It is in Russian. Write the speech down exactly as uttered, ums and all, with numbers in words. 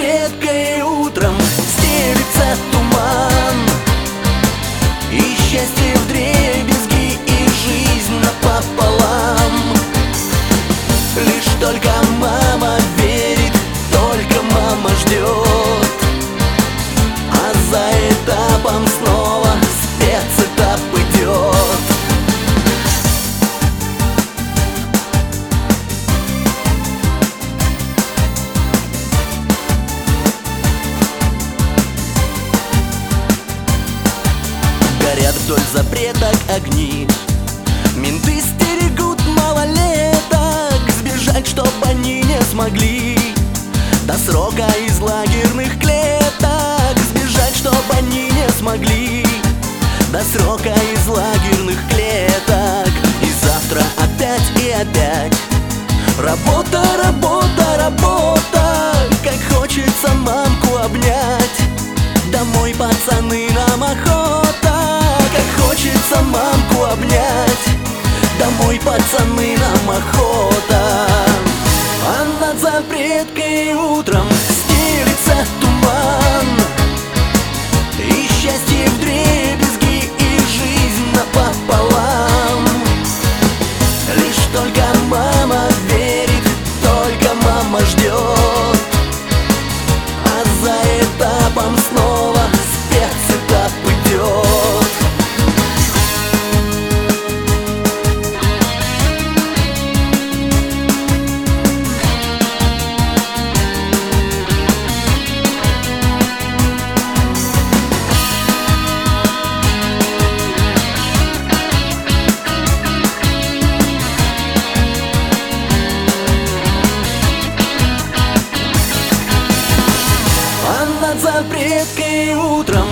запреткой утром стелится туман, и счастье вдребезги, и жизнь напополам. Лишь только мама верит, только мама ждет, а за этапом снова спецэтап идет. Горят вдоль запреток огни, менты стерегут малолеток, сбежать, чтоб они не смогли до срока из лагерных клеток. Сбежать, чтоб они не смогли до срока из лагерных клеток. И завтра опять и опять работа, работа, работа. Как хочется мамку обнять, домой, пацаны, нам охота. Как хочется мамку обнять, домой, пацаны, нам охота. А над запреткой утром стелится туман, и счастье вдребезги, и жизнь напополам. Лишь только мама верит, только мама ждет, а за этапом снова спецэтап идет. Над запреткой утром